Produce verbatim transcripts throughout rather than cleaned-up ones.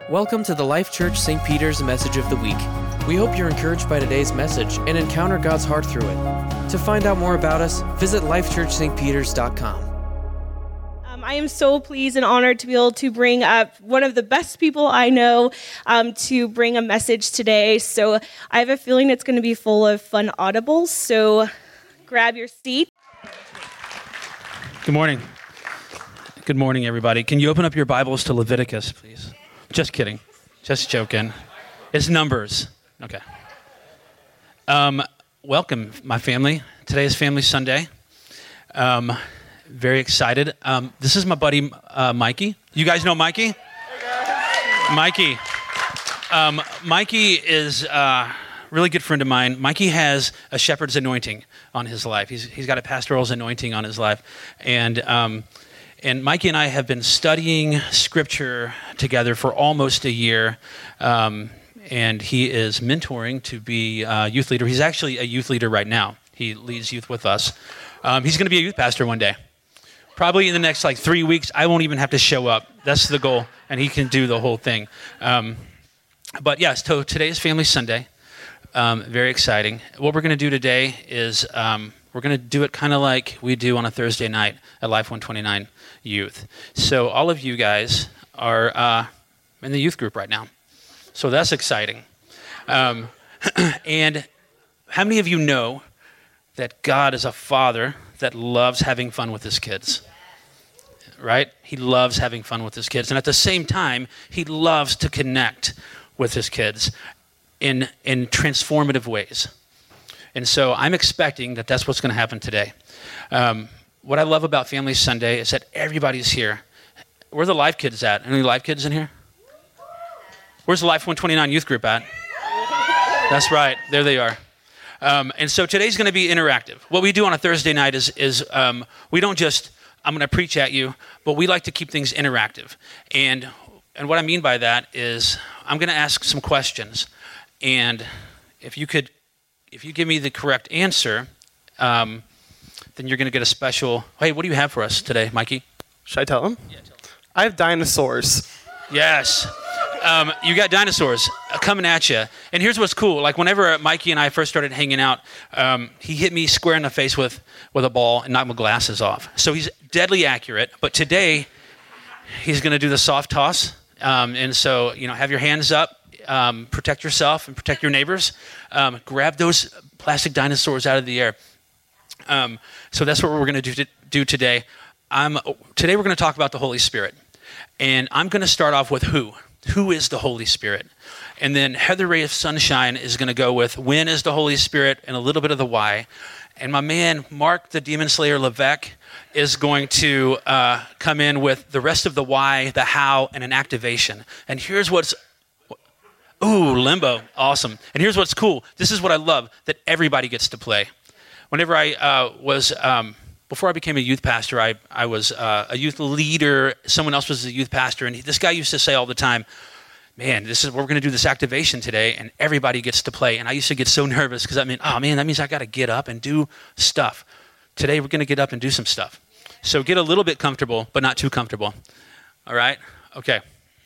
Welcome to the Life Church Saint Peter's Message of the Week. We hope you're encouraged by today's message and encounter God's heart through it. To find out more about us, visit life church st peters dot com. Um, I am so pleased and honored to be able to bring up one of the best people I know um, to bring a message today. So I have a feeling it's going to be full of fun audibles, so grab your seat. Good morning. Good morning, everybody. Can you open up your Bibles to Leviticus, please? Just kidding. Just joking. It's Numbers. Okay. Um, welcome, my family. Today is Family Sunday. Um, very excited. Um, this is my buddy, uh, Mikey. You guys know Mikey? Hey Mikey. Um, Mikey is a really good friend of mine. Mikey has a shepherd's anointing on his life. He's He's got a pastoral's anointing on his life. And um, and Mikey and I have been studying Scripture together for almost a year. Um, and he is mentoring to be a youth leader. He's actually a youth leader right now. He leads youth with us. Um, he's going to be a youth pastor one day. Probably in the next like three weeks, I won't even have to show up. That's the goal, and he can do the whole thing. Um, but yes, so today is Family Sunday. Um, very exciting. What we're going to do today is um, we're going to do it kind of like we do on a Thursday night at Life one twenty-nine Youth. So all of you guys are uh, in the youth group right now. So that's exciting. Um, and how many of you know that God is a father that loves having fun with his kids? Right? He loves having fun with his kids. And at the same time, he loves to connect with his kids in, in transformative ways. And so I'm expecting that that's what's going to happen today. Um, what I love about Family Sunday is that everybody's here. Where are the Life Kids at? Any Life Kids in here? Where's the Life one twenty-nine youth group at? That's right. There they are. Um, and so today's going to be interactive. What we do on a Thursday night is, is um, we don't just, I'm going to preach at you, but we like to keep things interactive. And and what I mean by that is I'm going to ask some questions. And if you could, if you give me the correct answer, um, then you're going to get a special, hey, what do you have for us today, Mikey? Should I tell him? Yeah, tell him. I have dinosaurs. Yes. Um, you got dinosaurs coming at you. And here's what's cool. Like whenever Mikey and I first started hanging out, um, he hit me square in the face with, with a ball and knocked my glasses off. So he's deadly accurate. But today, he's going to do the soft toss. Um, and so, you know, have your hands up, um, protect yourself and protect your neighbors. Um, grab those plastic dinosaurs out of the air. Um, so that's what we're going to do, to do today. Um, today we're going to talk about the Holy Spirit. And I'm going to start off with who. Who is the Holy Spirit? And then Heather Ray of Sunshine is going to go with when is the Holy Spirit and a little bit of the why. And my man, Mark the Demon Slayer Levesque, is going to uh, come in with the rest of the why, the how, and an activation. And here's what's, ooh, limbo, awesome. And here's what's cool. This is what I love, that everybody gets to play. Whenever I uh, was... Um, Before I became a youth pastor, I, I was uh, a youth leader. Someone else was a youth pastor. And he, this guy used to say all the time, man, this is we're going to do this activation today, and everybody gets to play. And I used to get so nervous because I mean, oh, man, that means I got to get up and do stuff. Today, we're going to get up and do some stuff. So get a little bit comfortable, but not too comfortable. All right? Okay.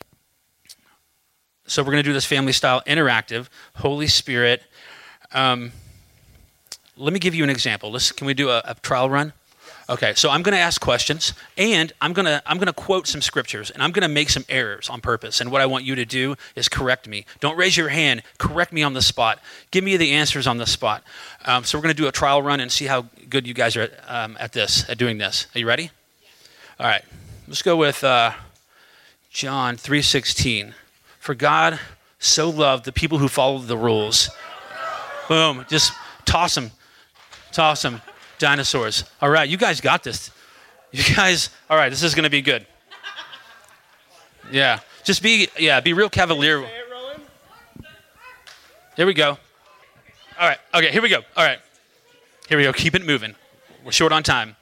So we're going to do this family-style interactive, Holy Spirit. Um, let me give you an example. Let's, can we do a, a trial run? Okay, so I'm going to ask questions, and I'm going to I'm going to quote some scriptures, and I'm going to make some errors on purpose. And what I want you to do is correct me. Don't raise your hand. Correct me on the spot. Give me the answers on the spot. Um, so we're going to do a trial run and see how good you guys are at, um, at this, at doing this. Are you ready? Yeah. All right. Let's go with uh, John three sixteen. For God so loved the people who followed the rules. Boom. Just toss them. Toss them. Dinosaurs. All right, you guys got this. You guys, all right, this is going to be good. Yeah, just be, yeah, be real cavalier. Here we go. All right, okay, here we go. All right, here we go. Keep it moving. We're short on time.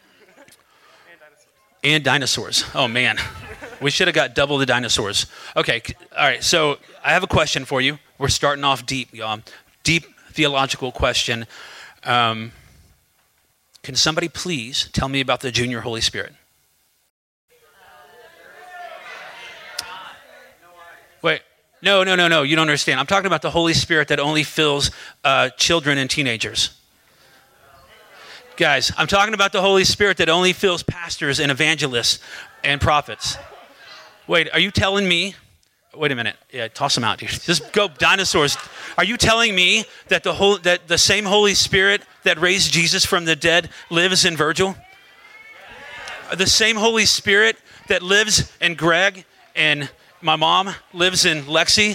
And dinosaurs. Oh, man. We should have got double the dinosaurs. Okay, all right, so I have a question for you. We're starting off deep, y'all. Deep theological question. Um... Can somebody please tell me about the junior Holy Spirit? Wait, no, no, no, no. You don't understand. I'm talking about the Holy Spirit that only fills uh, children and teenagers. Guys, I'm talking about the Holy Spirit that only fills pastors and evangelists and prophets. Wait, are you telling me? Wait a minute. Yeah, toss them out, dude. Just go, dinosaurs. Are you telling me that the whole that the same Holy Spirit that raised Jesus from the dead lives in Virgil? The same Holy Spirit that lives in Greg and my mom lives in Lexi?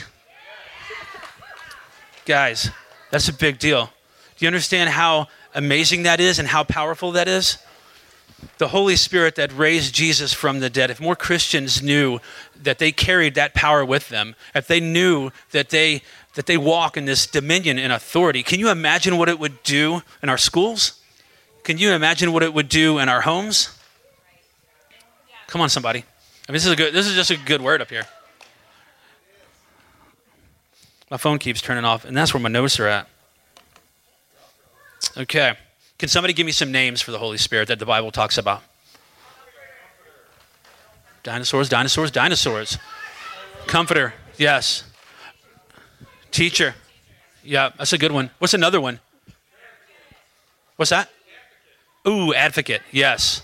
Guys, that's a big deal. Do you understand how amazing that is and how powerful that is? The Holy Spirit that raised Jesus from the dead. If more Christians knew that they carried that power with them, if they knew that they that they walk in this dominion and authority, can you imagine what it would do in our schools? Can you imagine what it would do in our homes? Come on, somebody. I mean, this is a good. This is just a good word up here. My phone keeps turning off, and that's where my notes are at. Okay. Can somebody give me some names for the Holy Spirit that the Bible talks about? Dinosaurs, dinosaurs, dinosaurs. Comforter, yes. Teacher, yeah, that's a good one. What's another one? What's that? Ooh, advocate, yes.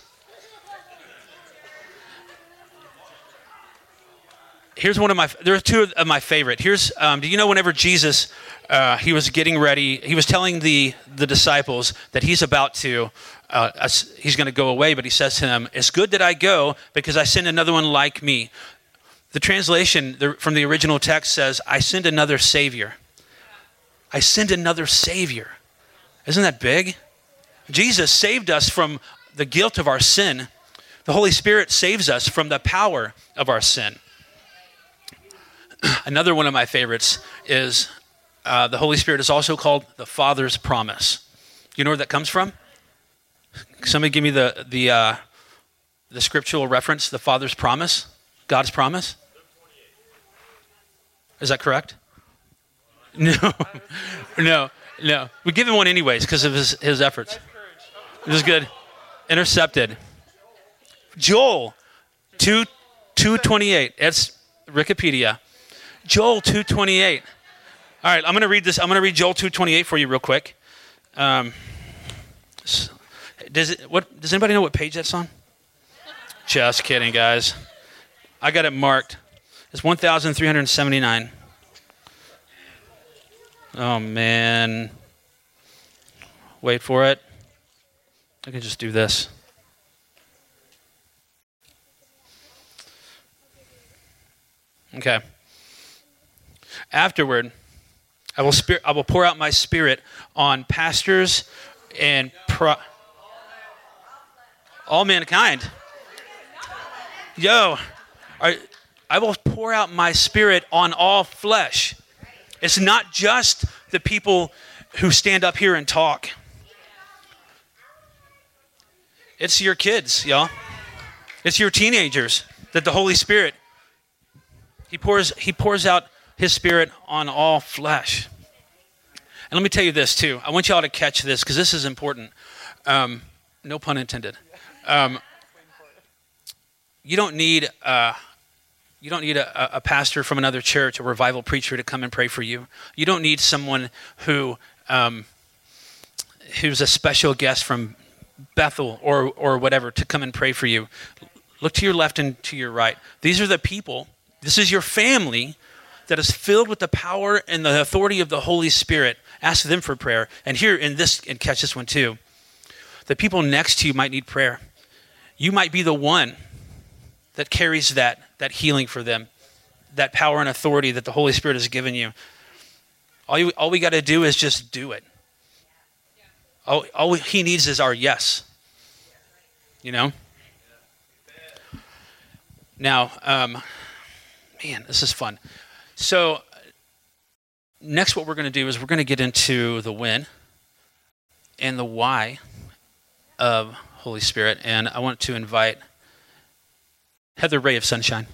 Here's one of my, there are two of my favorite. Here's, um, do you know whenever Jesus, uh, he was getting ready, he was telling the, the disciples that he's about to, uh, he's going to go away, but he says to them, it's good that I go because I send another one like me. The translation the, from the original text says, I send another Savior. I send another Savior. Isn't that big? Jesus saved us from the guilt of our sin. The Holy Spirit saves us from the power of our sin. Another one of my favorites is uh, the Holy Spirit is also called the Father's promise. You know where that comes from? Somebody give me the the uh, the scriptural reference, the Father's promise, God's promise. Is that correct? No, no, no. We give him one anyways because of his, his efforts. This is good. Intercepted. Joel two two twenty eight. It's Wikipedia. Joel two twenty-eight. All right, I'm going to read this. I'm going to read Joel two twenty-eight for you real quick. Um, does it? What? Does anybody know what page that's on? Just kidding, guys. I got it marked. It's one thousand three hundred seventy-nine. Oh man. Wait for it. I can just do this. Okay. Afterward, I will spirit, I will pour out my spirit on pastors and pro- all mankind. Yo, I, I will pour out my spirit on all flesh. It's not just the people who stand up here and talk. It's your kids, y'all. It's your teenagers that the Holy Spirit, he pours, he pours out his spirit on all flesh. And let me tell you this too. I want y'all to catch this because this is important. Um, no pun intended. Um, you don't need uh, you don't need a, a pastor from another church, a revival preacher to come and pray for you. You don't need someone who um, who's a special guest from Bethel or or whatever to come and pray for you. Look to your left and to your right. These are the people. This is your family that is filled with the power and the authority of the Holy Spirit. Ask them for prayer. And here in this, and catch this one too, the people next to you might need prayer. You might be the one that carries that, that healing for them, that power and authority that the Holy Spirit has given you. All, you, all we got to do is just do it. All, all he needs is our yes. You know? Now, um, man, this is fun. So next what we're going to do is we're going to get into the when and the why of Holy Spirit. And I want to invite Heather Ray of Sunshine.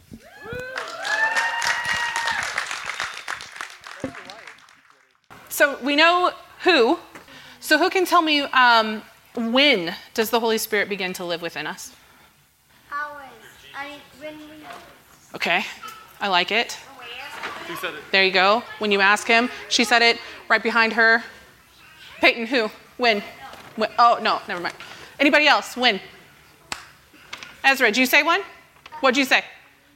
So we know who. So who can tell me um, when does the Holy Spirit begin to live within us? Always. I mean, when we... Okay, I like it. He said it. There you go. When you ask him, she said it right behind her. Peyton, who? When? when? Oh, no, never mind. Anybody else? When? Ezra, did you say one? What'd you say?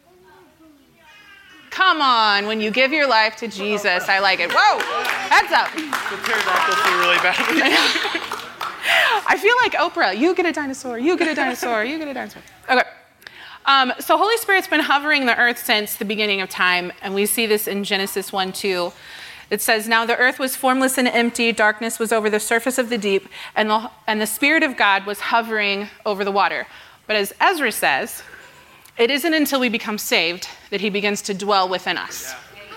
Come on, when you give your life to Jesus. I like it. Whoa, heads up. The pterodactyl flew really badly. I feel like Oprah. You get a dinosaur. You get a dinosaur. You get a dinosaur. Okay. Um, so Holy Spirit's been hovering the earth since the beginning of time, and we see this in Genesis one two. It says, now the earth was formless and empty, darkness was over the surface of the deep, and the, and the Spirit of God was hovering over the water. But as Ezra says, it isn't until we become saved that he begins to dwell within us.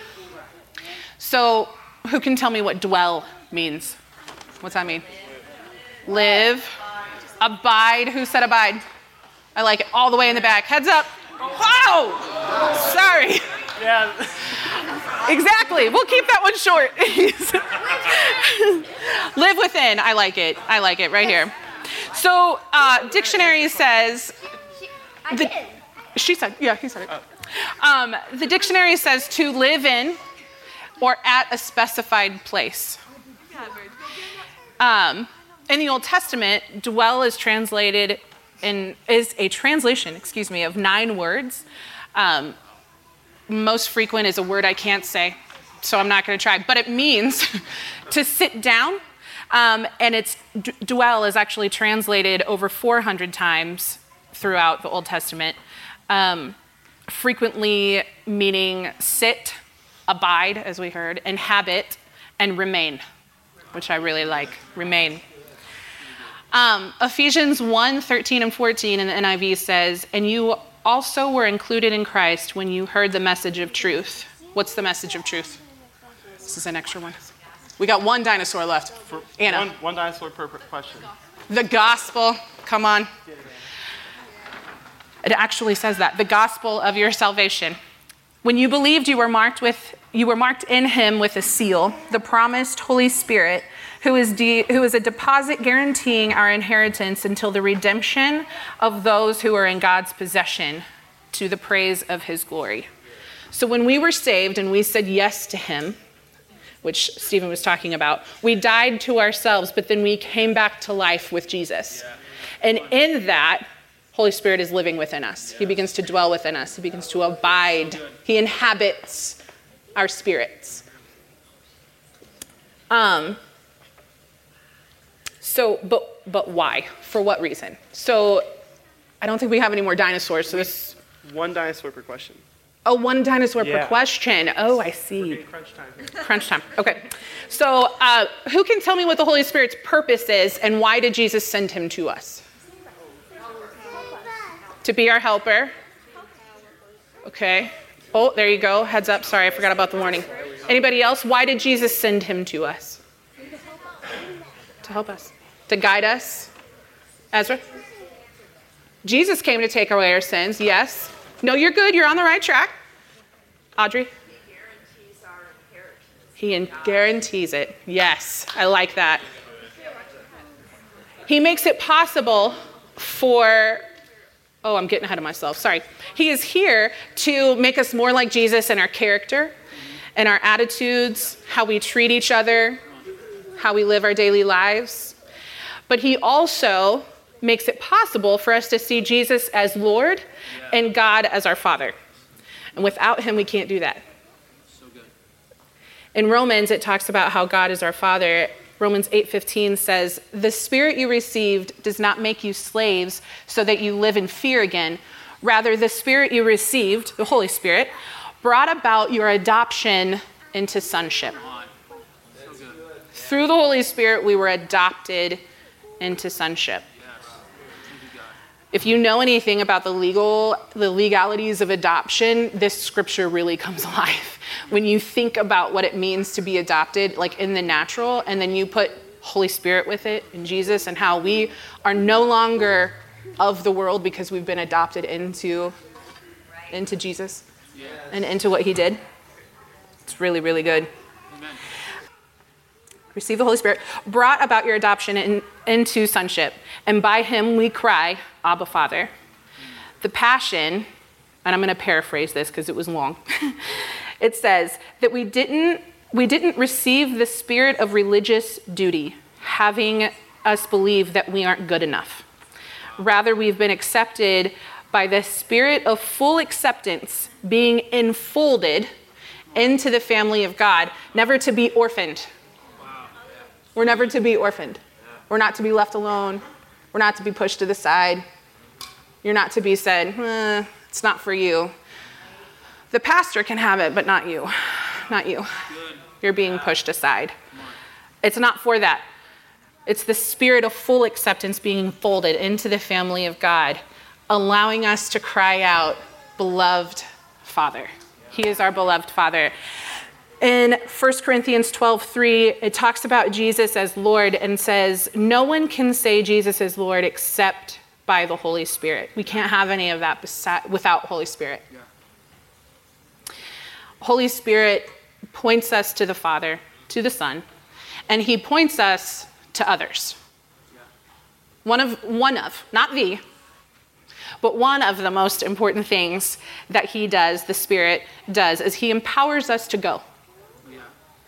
So who can tell me what dwell means? What's that mean? Live, abide. Who said abide? I like it. All the way in the back. Heads up. Wow! Sorry. Yeah. Exactly. We'll keep that one short. Live within. I like it. I like it right here. So uh, dictionary says... The, she said, yeah, he said it. Um, the dictionary says to live in or at a specified place. Um, in the Old Testament, dwell is translated in, is a translation, excuse me, of nine words. Um, most frequent is a word I can't say, so I'm not going to try. But it means to sit down, um, and it's d- dwell is actually translated over four hundred times throughout the Old Testament, um, frequently meaning sit, abide, as we heard, inhabit, and remain, which I really like, remain. Um, Ephesians one, thirteen and fourteen in the N I V says, and you also were included in Christ when you heard the message of truth. What's the message of truth? This is an extra one. We got one dinosaur left. For Anna. One, one dinosaur per per question. The gospel, come on. It actually says that, the gospel of your salvation. When you believed, you were marked with, you were marked in him with a seal, the promised Holy Spirit, who is, de- who is a deposit guaranteeing our inheritance until the redemption of those who are in God's possession, to the praise of his glory. So when we were saved and we said yes to him, which Stephen was talking about, we died to ourselves, but then we came back to life with Jesus. And in that, Holy Spirit is living within us. He begins to dwell within us. He begins to abide. He inhabits our spirits. Um. So, but but why? For what reason? So, I don't think we have any more dinosaurs. So this. One dinosaur per question. Oh, one dinosaur Yeah. per question. Oh, I see. Okay, crunch time here. Crunch time. Okay. So, uh, who can tell me what the Holy Spirit's purpose is, and why did Jesus send him to us? To be our helper. Okay. Oh, there you go. Heads up. Sorry, I forgot about the warning. Anybody else? Why did Jesus send him to us? To help us. To guide us. Ezra? Jesus came to take away our sins. Yes. No, you're good. You're on the right track. Audrey? He guarantees our inheritance. He in- guarantees it. Yes. I like that. He makes it possible for... Oh, I'm getting ahead of myself. Sorry. He is here to make us more like Jesus in our character, and our attitudes, how we treat each other, how we live our daily lives. But he also makes it possible for us to see Jesus as Lord and God as our Father. And without him, we can't do that. So good. In Romans, it talks about how God is our Father. Romans eight fifteen says, the Spirit you received does not make you slaves so that you live in fear again. Rather, the Spirit you received, the Holy Spirit, brought about your adoption into sonship. So good. Through the Holy Spirit, we were adopted into sonship. If you know anything about the legal, the legalities of adoption, this scripture really comes alive. When you think about what it means to be adopted, like in the natural, and then you put Holy Spirit with it and Jesus, and how we are no longer of the world because we've been adopted into, into Jesus and into what he did. It's really, really good. Amen. Receive the Holy Spirit, brought about your adoption in, into sonship. And by him we cry, Abba, Father. The Passion, and I'm going to paraphrase this because it was long. It says that we didn't, we didn't receive the spirit of religious duty, having us believe that we aren't good enough. Rather, we've been accepted by the spirit of full acceptance, being enfolded into the family of God, never to be orphaned. We're never to be orphaned. We're not to be left alone. We're not to be pushed to the side. You're not to be said, eh, it's not for you. The pastor can have it, but not you. Not you. You're being pushed aside. It's not for that. It's the spirit of full acceptance being folded into the family of God, allowing us to cry out, beloved Father. He is our beloved Father. In First Corinthians twelve three, it talks about Jesus as Lord and says, no one can say Jesus is Lord except by the Holy Spirit. We can't have any of that besi- without Holy Spirit. Yeah. Holy Spirit points us to the Father, to the Son, and he points us to others. Yeah. One of, one of, not the, but one of the most important things that he does, the Spirit does, is he empowers us to go. Yeah.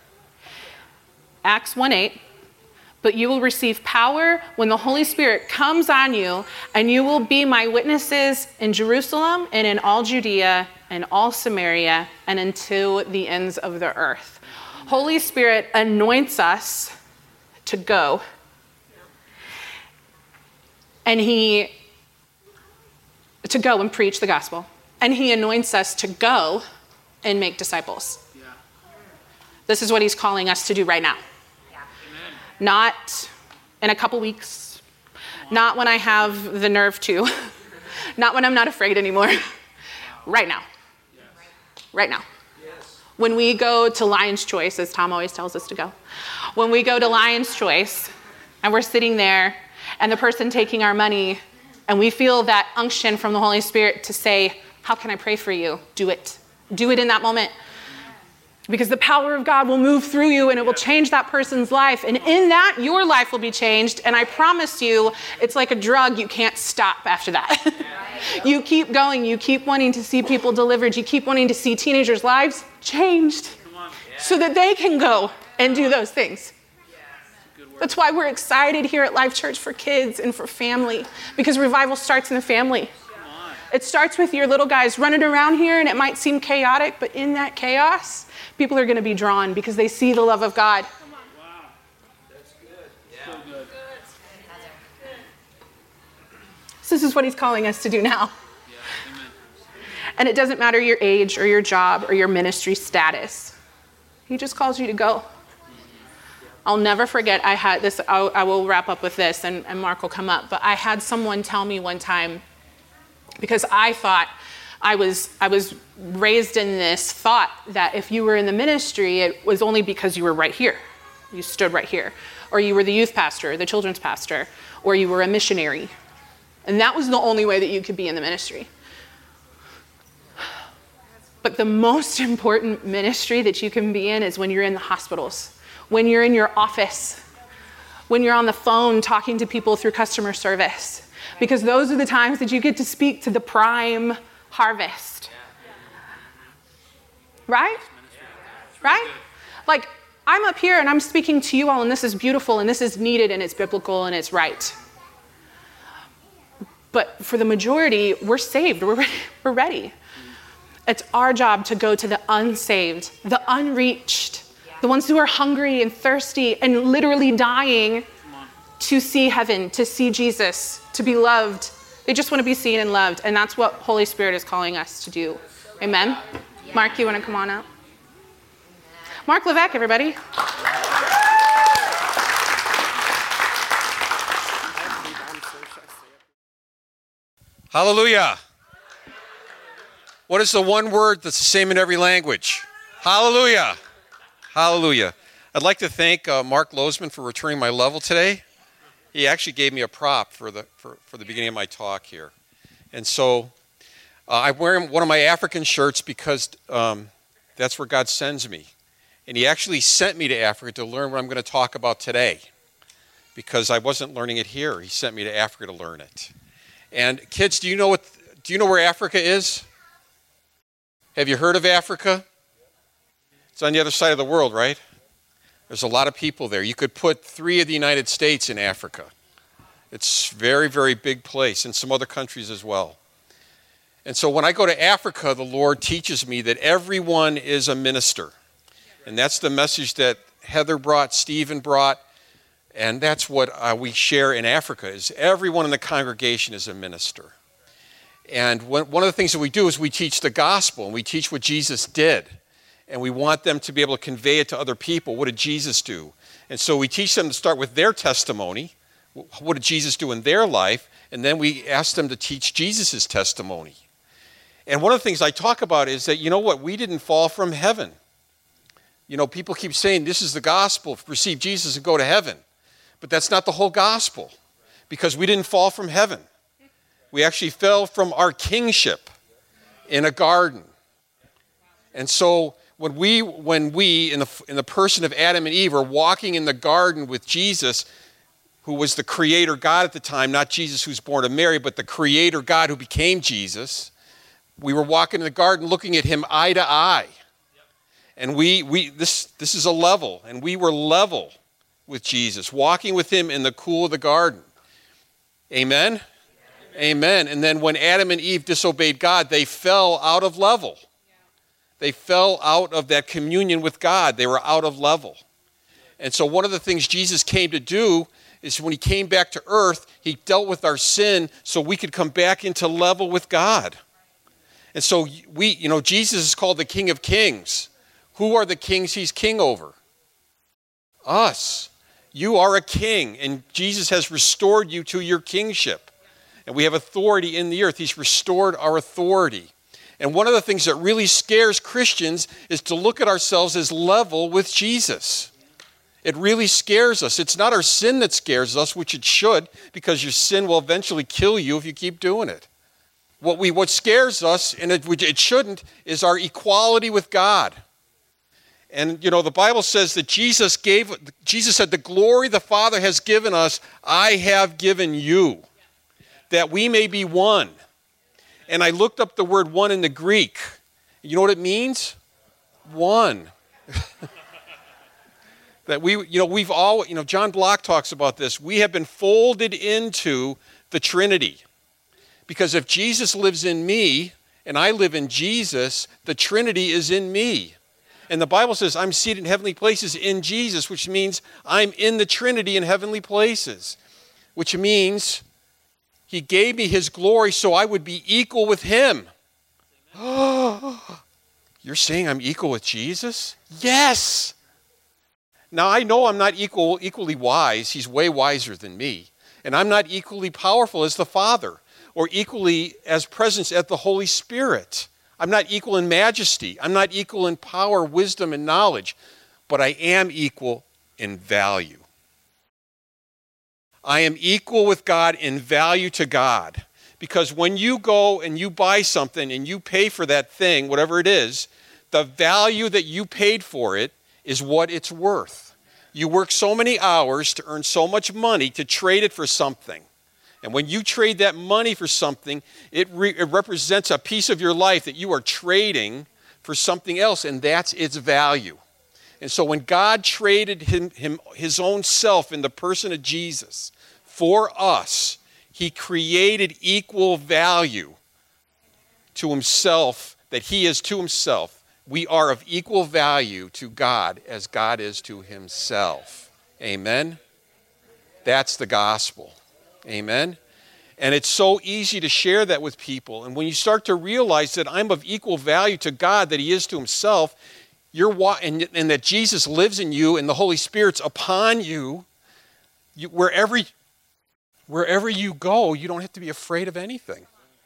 Acts one eight, but you will receive power when the Holy Spirit comes on you, and you will be my witnesses in Jerusalem and in all Judea and all Samaria and until the ends of the earth. Holy Spirit anoints us to go. And he, to go and preach the gospel. And he anoints us to go and make disciples. Yeah. This is what he's calling us to do right now. Yeah. Not in a couple weeks. Not when I have the nerve to. Not when I'm not afraid anymore. Right now. Yes. Right now. Yes. When we go to Lion's Choice, as Tom always tells us to go. When we go to Lion's Choice and we're sitting there and the person taking our money and we feel that unction from the Holy Spirit to say, how can I pray for you? Do it. Do it in that moment. Because the power of God will move through you and it will change that person's life. And in that, your life will be changed. And I promise you, it's like a drug. You can't stop after that. You keep going. You keep wanting to see people delivered. You keep wanting to see teenagers' lives changed so that they can go and do those things. That's why we're excited here at Life Church for kids and for family, because revival starts in the family. It starts with your little guys running around here, and it might seem chaotic, but in that chaos, people are going to be drawn because they see the love of God. Wow. That's good. Yeah. So good. So this is what he's calling us to do now. Yeah. Amen. And it doesn't matter your age or your job or your ministry status. He just calls you to go. I'll never forget, I had this, I'll, I will wrap up with this, and, and Mark will come up, but I had someone tell me one time, because I thought, I was, I was raised in this thought that if you were in the ministry, it was only because you were right here. You stood right here. Or you were the youth pastor, the children's pastor, or you were a missionary. And that was the only way that you could be in the ministry. But the most important ministry that you can be in is when you're in the hospitals, when you're in your office, when you're on the phone talking to people through customer service. Because those are the times that you get to speak to the prime harvest. Right? Right? Like, I'm up here and I'm speaking to you all, and this is beautiful and this is needed and it's biblical and it's right. But for the majority, we're saved. We're ready. We're ready. It's our job to go to the unsaved, the unreached, the ones who are hungry and thirsty and literally dying to see heaven, to see Jesus, to be loved. They just want to be seen and loved. And that's what Holy Spirit is calling us to do. Amen? Mark, you want to come on out? Mark Levesque, everybody. Hallelujah. What is the one word that's the same in every language? Hallelujah. Hallelujah. I'd like to thank uh, Mark Lozman for returning my level today. He actually gave me a prop for the for, for the beginning of my talk here. And so uh, I'm wearing one of my African shirts because um, that's where God sends me. And he actually sent me to Africa to learn what I'm going to talk about today, because I wasn't learning it here. He sent me to Africa to learn it. And kids, do you know what? Do you know where Africa is? Have you heard of Africa? It's on the other side of the world, right? There's a lot of people there. You could put three of the United States in Africa. It's a very, very big place, and some other countries as well. And so when I go to Africa, the Lord teaches me that everyone is a minister. And that's the message that Heather brought, Stephen brought, and that's what uh, we share in Africa, is everyone in the congregation is a minister. And when, one of the things that we do is we teach the gospel, and we teach what Jesus did. And we want them to be able to convey it to other people. What did Jesus do? And so we teach them to start with their testimony. What did Jesus do in their life? And then we ask them to teach Jesus' testimony. And one of the things I talk about is that, you know what, we didn't fall from heaven. You know, people keep saying this is the gospel, receive Jesus and go to heaven. But that's not the whole gospel, because we didn't fall from heaven. We actually fell from our kingship in a garden. And so when we, when we in the, in the person of Adam and Eve, are walking in the garden with Jesus, who was the creator God at the time, not Jesus who's born of Mary, but the creator God who became Jesus, we were walking in the garden looking at him eye to eye. And we, we this, this is a level, and we were level with Jesus, walking with him in the cool of the garden. Amen? Amen. And then when Adam and Eve disobeyed God, they fell out of level. They fell out of that communion with God. They were out of level. And so one of the things Jesus came to do is when he came back to earth, he dealt with our sin so we could come back into level with God. And so we, you know, Jesus is called the King of Kings. Who are the kings he's king over? Us. You are a king, and Jesus has restored you to your kingship. And we have authority in the earth. He's restored our authority. And one of the things that really scares Christians is to look at ourselves as level with Jesus. It really scares us. It's not our sin that scares us, which it should, because your sin will eventually kill you if you keep doing it. What we what scares us, and it, which it shouldn't, is our equality with God. And you know, the Bible says that Jesus gave Jesus said, "The glory the Father has given us, I have given you, that we may be one." And I looked up the word one in the Greek. You know what it means? One. That we, you know, we've all, you know, John Block talks about this. We have been folded into the Trinity. Because if Jesus lives in me and I live in Jesus, the Trinity is in me. And the Bible says I'm seated in heavenly places in Jesus, which means I'm in the Trinity in heavenly places. Which means he gave me his glory so I would be equal with him. Oh, you're saying I'm equal with Jesus? Yes. Now, I know I'm not equal, equally wise. He's way wiser than me. And I'm not equally powerful as the Father or equally as present as the Holy Spirit. I'm not equal in majesty. I'm not equal in power, wisdom, and knowledge. But I am equal in value. I am equal with God in value to God. Because when you go and you buy something and you pay for that thing, whatever it is, the value that you paid for it is what it's worth. You work so many hours to earn so much money to trade it for something. And when you trade that money for something, it, re- it represents a piece of your life that you are trading for something else, and that's its value. And so when God traded him, him, his own self in the person of Jesus for us, he created equal value to himself, that he is to himself. We are of equal value to God as God is to himself. Amen? That's the gospel. Amen? And it's so easy to share that with people. And when you start to realize that I'm of equal value to God that he is to himself, you're wa- and, and that Jesus lives in you and the Holy Spirit's upon you, you wherever, wherever you go, you don't have to be afraid of anything.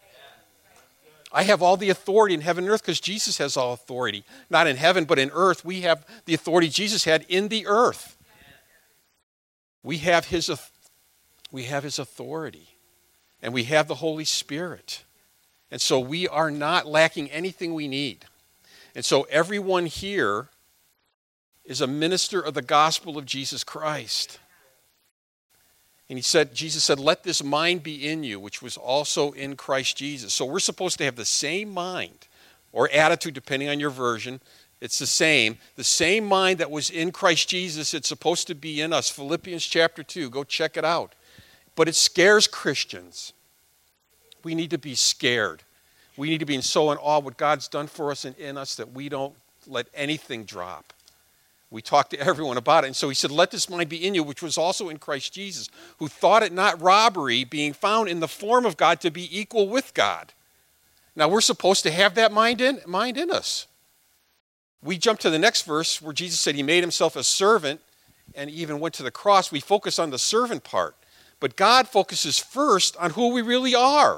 I have all the authority in heaven and earth because Jesus has all authority. Not in heaven, but in earth. We have the authority Jesus had in the earth. We have his, we have his authority. And we have the Holy Spirit. And so we are not lacking anything we need. And so everyone here is a minister of the gospel of Jesus Christ. And he said, Jesus said, let this mind be in you, which was also in Christ Jesus. So we're supposed to have the same mind or attitude, depending on your version, It's the same. The same mind that was in Christ Jesus, it's supposed to be in us. Philippians chapter two, go check it out. But it scares Christians. We need to be scared. We need to be so in awe of what God's done for us and in us that we don't let anything drop. We talk to everyone about it. And so he said, let this mind be in you, which was also in Christ Jesus, who thought it not robbery, being found in the form of God, to be equal with God. Now, we're supposed to have that mind in, mind in us. We jump to the next verse where Jesus said he made himself a servant and even went to the cross. We focus on the servant part. But God focuses first on who we really are.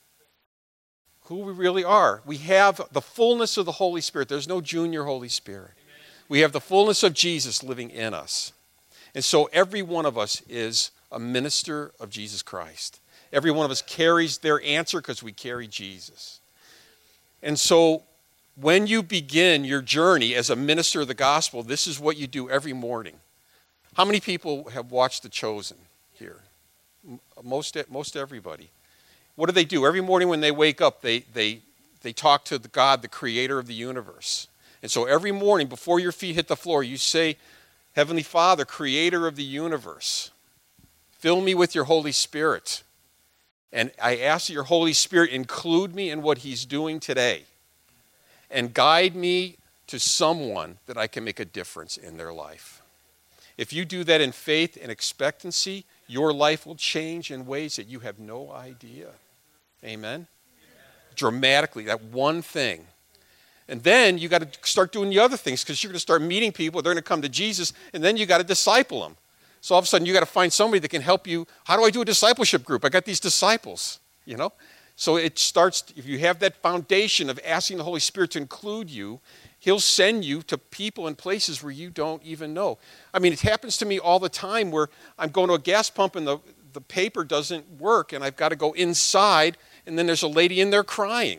Who we really are. We have the fullness of the Holy Spirit. There's no junior Holy Spirit. We have the fullness of Jesus living in us. And so every one of us is a minister of Jesus Christ. Every one of us carries their answer because we carry Jesus. And so when you begin your journey as a minister of the gospel, this is what you do every morning. How many people have watched The Chosen here? Most, most everybody. What do they do? Every morning when they wake up, they, they, they talk to the God, the creator of the universe. And so every morning before your feet hit the floor, you say, Heavenly Father, creator of the universe, fill me with your Holy Spirit. And I ask that your Holy Spirit include me in what he's doing today and guide me to someone that I can make a difference in their life. If you do that in faith and expectancy, your life will change in ways that you have no idea. Amen? Dramatically, that one thing. And then you got to start doing the other things because you're going to start meeting people. They're going to come to Jesus, and then you got to disciple them. So all of a sudden, you got to find somebody that can help you. How do I do a discipleship group? I got these disciples, you know. So it starts, if you have that foundation of asking the Holy Spirit to include you, he'll send you to people and places where you don't even know. I mean, it happens to me all the time where I'm going to a gas pump and the, the paper doesn't work, and I've got to go inside, and then there's a lady in there crying.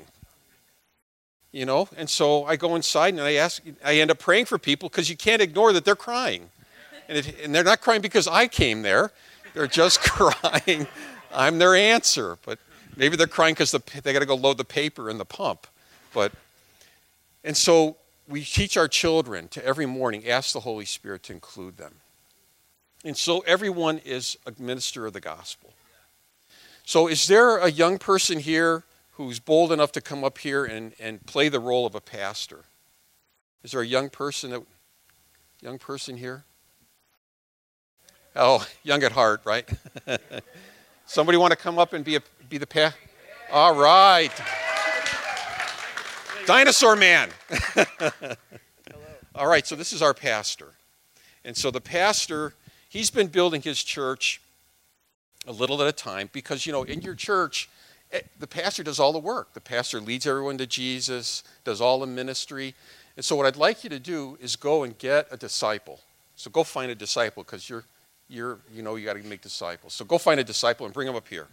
You know, and so I go inside and I ask, I end up praying for people because you can't ignore that they're crying. And, it, and they're not crying because I came there. They're just crying. I'm their answer. But maybe they're crying because the, they got to go load the paper in the pump. But, and so we teach our children to every morning ask the Holy Spirit to include them. And so everyone is a minister of the gospel. So is there a young person here who's bold enough to come up here and, and play the role of a pastor? Is there a young person that, young person here? Oh, young at heart, right? Somebody want to come up and be a be the pastor? All right. Dinosaur man. All right, so this is our pastor. And so the pastor, he's been building his church a little at a time because, you know, in your church, the pastor does all the work. The pastor leads everyone to Jesus, does all the ministry. And so what I'd like you to do is go and get a disciple. So go find a disciple because you're, you're, you know, you got to make disciples. So go find a disciple and bring them up here.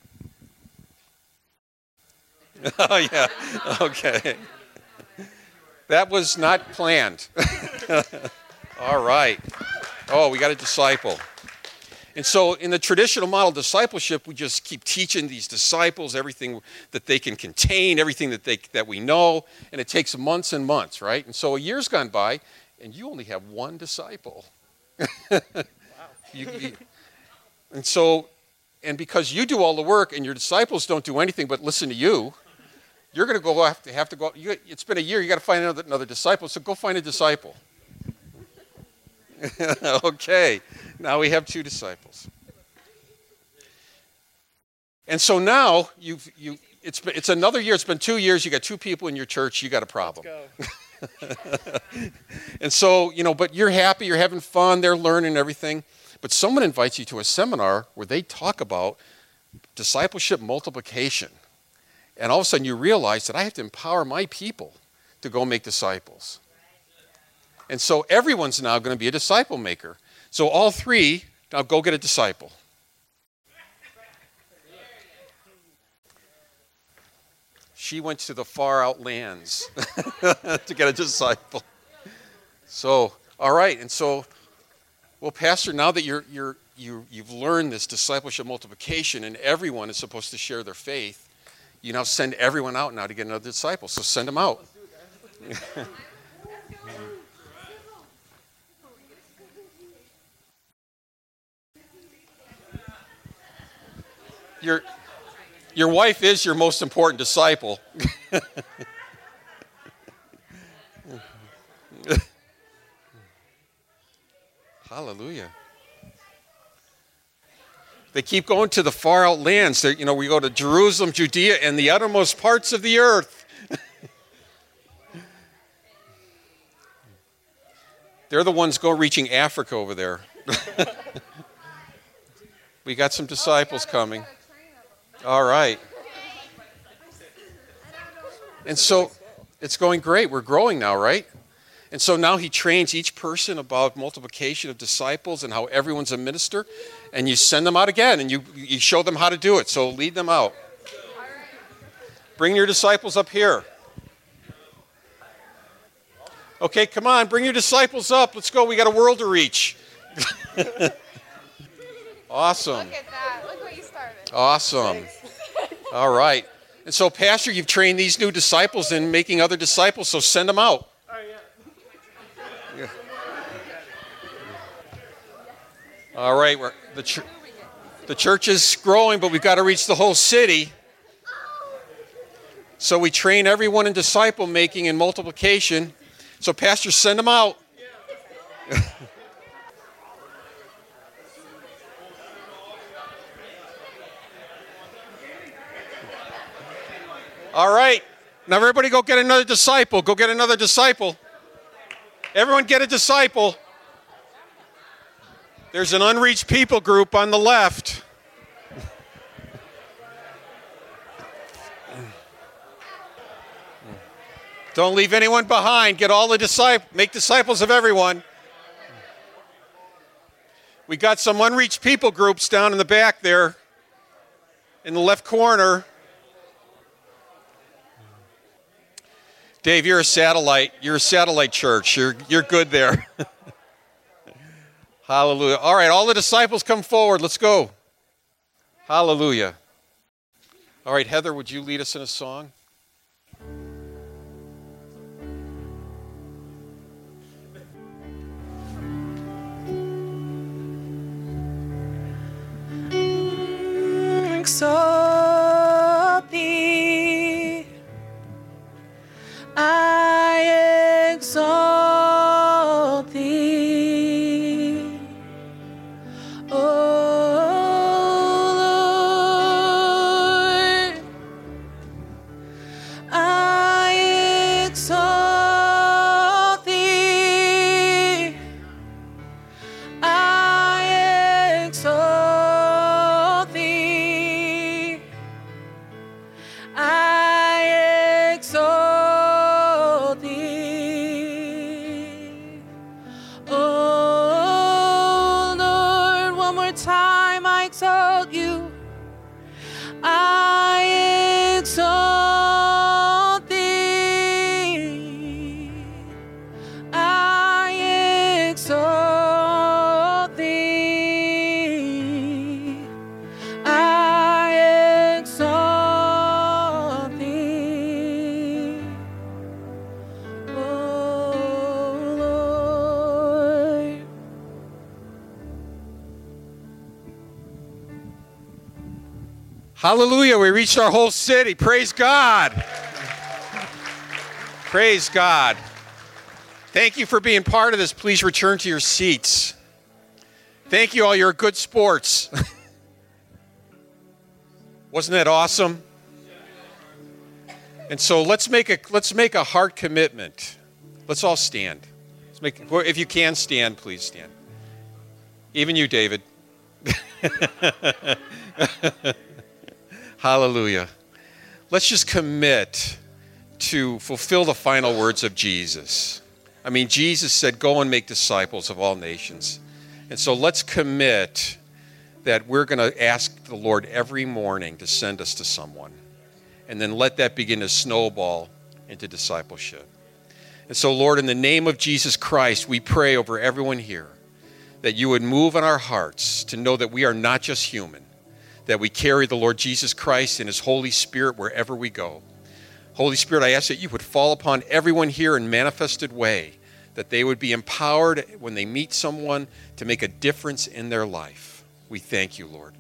Oh, yeah. Okay. That was not planned. All right. Oh, we got a disciple. And so in the traditional model of discipleship, we just keep teaching these disciples everything that they can contain, everything that they that we know, and it takes months and months, right? And so a year's gone by, and you only have one disciple. Wow. you, you, and so, and because you do all the work and your disciples don't do anything but listen to you, you're going to go have to have to go. You, it's been a year. You got to find another, another disciple. So go find a disciple. Okay, now we have two disciples. And so now you've you it's been, it's another year. It's been two years. You got two people in your church. You got a problem. Let's go. And so you know, but you're happy. You're having fun. They're learning everything. But someone invites you to a seminar where they talk about discipleship multiplication, and all of a sudden you realize that I have to empower my people to go make disciples. And so everyone's now going to be a disciple maker. So all three, now go get a disciple. She went to the far out lands to get a disciple. So, all right, and so, well, Pastor, now that you're, you're, you, you've learned this discipleship multiplication and everyone is supposed to share their faith, you now send everyone out now to get another disciple. So send them out. Your, your wife is your most important disciple. Hallelujah. They keep going to the far out lands. They, you know, we go to Jerusalem, Judea, and the uttermost parts of the earth. They're the ones go reaching Africa over there. We got some disciples coming. All right. And so it's going great. We're growing now, right? And so now he trains each person about multiplication of disciples and how everyone's a minister. And you send them out again and you, you show them how to do it. So lead them out. Bring your disciples up here. Okay, come on. Bring your disciples up. Let's go. We got a world to reach. Awesome. Look at that. Look what you started. Awesome. All right. And so, Pastor, you've trained these new disciples in making other disciples, so send them out. All right, we're, the, ch- the church is growing, but we've got to reach the whole city. So we train everyone in disciple making and multiplication. So pastors, send them out. All right, now everybody go get another disciple. Go get another disciple. Everyone get a disciple. There's an unreached people group on the left. Don't leave anyone behind. Get all the disciples, make disciples of everyone. We got some unreached people groups down in the back there, in the left corner. Dave, you're a satellite. You're a satellite church. You're, you're good there. Hallelujah. All right, all the disciples come forward. Let's go. Hallelujah. All right, Heather, would you lead us in a song? Exalt thee, I exalt thee, O Lord, I exalt thee, I exalt thee, I exalt thee, oh Lord. One more time, I exalt you, I exalt thee, I exalt thee, I exalt thee, oh Lord. Hallelujah. We reached our whole city. Praise God. Praise God. Thank you for being part of this. Please return to your seats. Thank you all. You're good sports. Wasn't that awesome? And so let's make a let's make a heart commitment. Let's all stand. Let's make, if you can stand, please stand. Even you, David. Hallelujah. Let's just commit to fulfill the final words of Jesus. I mean, Jesus said, go and make disciples of all nations. And so let's commit that we're going to ask the Lord every morning to send us to someone. And then let that begin to snowball into discipleship. And so, Lord, in the name of Jesus Christ, we pray over everyone here that you would move in our hearts to know that we are not just human, that we carry the Lord Jesus Christ and his Holy Spirit wherever we go. Holy Spirit, I ask that you would fall upon everyone here in manifested way, that they would be empowered when they meet someone to make a difference in their life. We thank you, Lord. We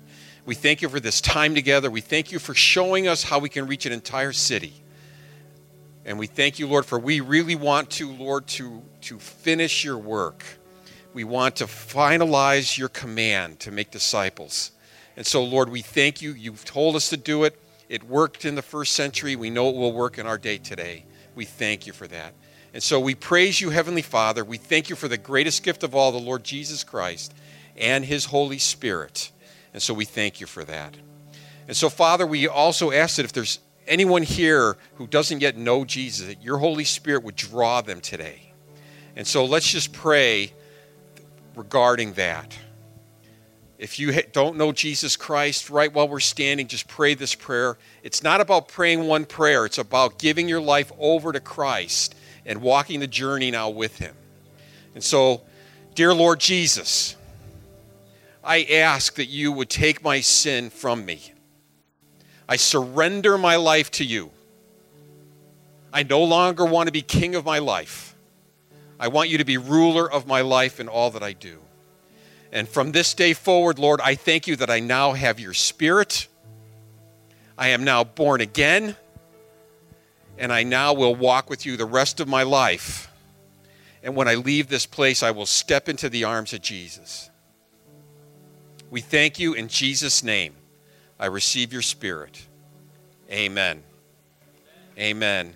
We thank you for this time together. We thank you for showing us how we can reach an entire city. And we thank you, Lord, for we really want to, Lord, to, to finish your work. We want to finalize your command to make disciples. And so, Lord, we thank you. You've told us to do it. It worked in the first century. We know it will work in our day today. We thank you for that. And so we praise you, Heavenly Father. We thank you for the greatest gift of all, the Lord Jesus Christ and his Holy Spirit. And so we thank you for that. And so, Father, we also ask that if there's anyone here who doesn't yet know Jesus, that your Holy Spirit would draw them today. And so let's just pray regarding that. If you don't know Jesus Christ, right while we're standing, just pray this prayer. It's not about praying one prayer. It's about giving your life over to Christ and walking the journey now with him. And so, dear Lord Jesus, I ask that you would take my sin from me. I surrender my life to you. I no longer want to be king of my life. I want you to be ruler of my life and all that I do. And from this day forward, Lord, I thank you that I now have your Spirit. I am now born again. And I now will walk with you the rest of my life. And when I leave this place, I will step into the arms of Jesus. We thank you in Jesus' name. I receive your Spirit. Amen. Amen.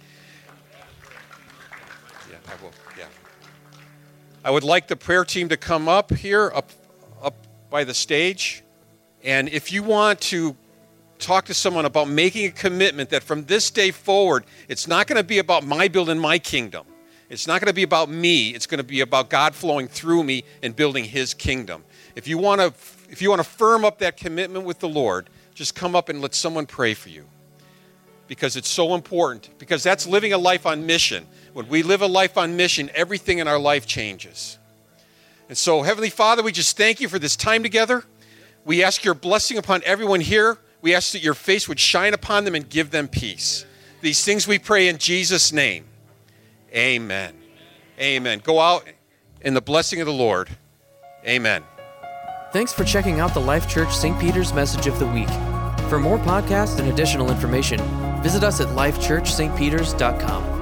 Yeah, I will. Yeah. I would like the prayer team to come up here, up, up by the stage. And if you want to talk to someone about making a commitment that from this day forward, it's not going to be about my building my kingdom. It's not going to be about me. It's going to be about God flowing through me and building his kingdom. If you want to, if you want to firm up that commitment with the Lord, just come up and let someone pray for you. Because it's so important. Because that's living a life on mission. When we live a life on mission, everything in our life changes. And so, Heavenly Father, we just thank you for this time together. We ask your blessing upon everyone here. We ask that your face would shine upon them and give them peace. These things we pray in Jesus' name. Amen. Amen. Go out in the blessing of the Lord. Amen. Thanks for checking out the Life Church Saint Peter's Message of the Week. For more podcasts and additional information, visit us at life church st peters dot com.